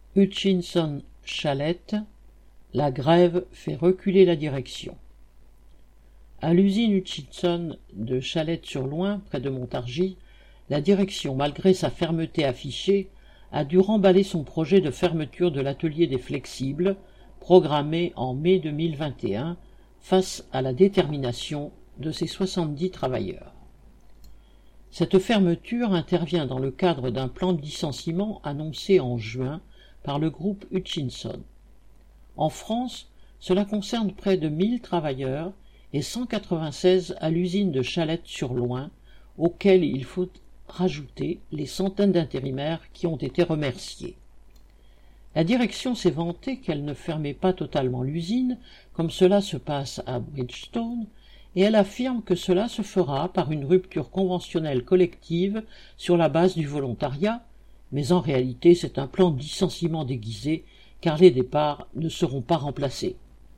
Hutchinson-Chalette, la grève fait reculer la direction. À l'usine Hutchinson de Chalette-sur-Loing, près de Montargis, la direction, malgré sa fermeté affichée, a dû remballer son projet de fermeture de l'atelier des flexibles, programmé en mai 2021, face à la détermination de ses 70 travailleurs. Cette fermeture intervient dans le cadre d'un plan de licenciement annoncé en juin par le groupe Hutchinson. En France, cela concerne près de 1000 travailleurs et 196 à l'usine de Chalette-sur-Loing, auxquels il faut rajouter les centaines d'intérimaires qui ont été remerciés. La direction s'est vantée qu'elle ne fermait pas totalement l'usine, comme cela se passe à Bridgestone, et elle affirme que cela se fera par une rupture conventionnelle collective sur la base du volontariat, mais en réalité c'est un plan de licenciement déguisé, car les départs ne seront pas remplacés.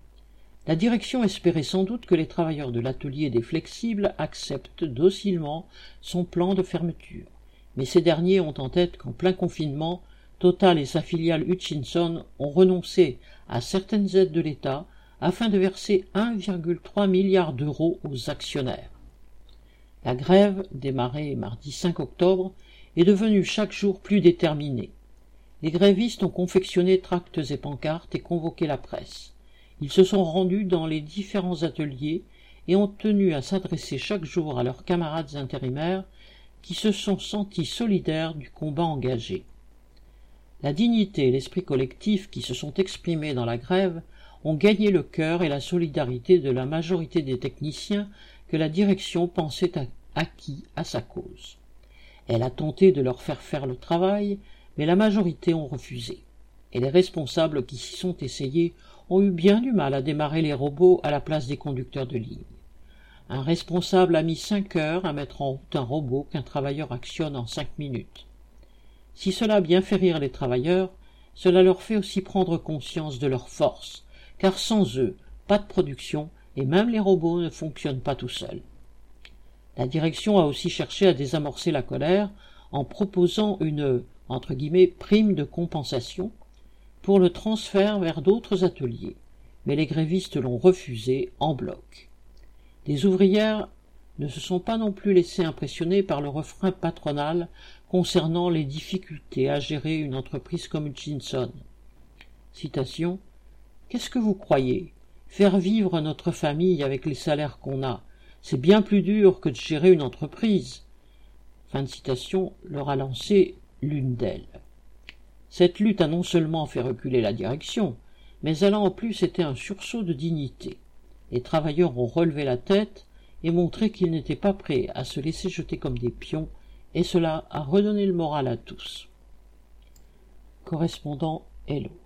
La direction espérait sans doute que les travailleurs de l'atelier des flexibles acceptent docilement son plan de fermeture, mais ces derniers ont en tête qu'en plein confinement, Total et sa filiale Hutchinson ont renoncé à certaines aides de l'État afin de verser 1,3 milliard d'euros aux actionnaires. La grève, démarrée mardi 5 octobre, est devenue chaque jour plus déterminée. Les grévistes ont confectionné tracts et pancartes et convoqué la presse. Ils se sont rendus dans les différents ateliers et ont tenu à s'adresser chaque jour à leurs camarades intérimaires qui se sont sentis solidaires du combat engagé. La dignité et l'esprit collectif qui se sont exprimés dans la grève ont gagné le cœur et la solidarité de la majorité des techniciens que la direction pensait acquis à sa cause. Elle a tenté de leur faire le travail, mais la majorité ont refusé. Et les responsables qui s'y sont essayés ont eu bien du mal à démarrer les robots à la place des conducteurs de ligne. Un responsable a mis 5 heures à mettre en route un robot qu'un travailleur actionne en 5 minutes. Si cela a bien fait rire les travailleurs, cela leur fait aussi prendre conscience de leur force, car sans eux, pas de production, et même les robots ne fonctionnent pas tout seuls. La direction a aussi cherché à désamorcer la colère en proposant une entre guillemets, prime de compensation pour le transfert vers d'autres ateliers, mais les grévistes l'ont refusé en bloc. Les ouvrières ne se sont pas non plus laissées impressionner par le refrain patronal concernant les difficultés à gérer une entreprise comme Hutchinson. Citation : « Qu'est-ce que vous croyez ? Faire vivre notre famille avec les salaires qu'on a, c'est bien plus dur que de gérer une entreprise. » Fin de citation, leur a lancé l'une d'elles. Cette lutte a non seulement fait reculer la direction, mais elle a en plus été un sursaut de dignité. Les travailleurs ont relevé la tête et montré qu'ils n'étaient pas prêts à se laisser jeter comme des pions, et cela a redonné le moral à tous. Correspondant Hello.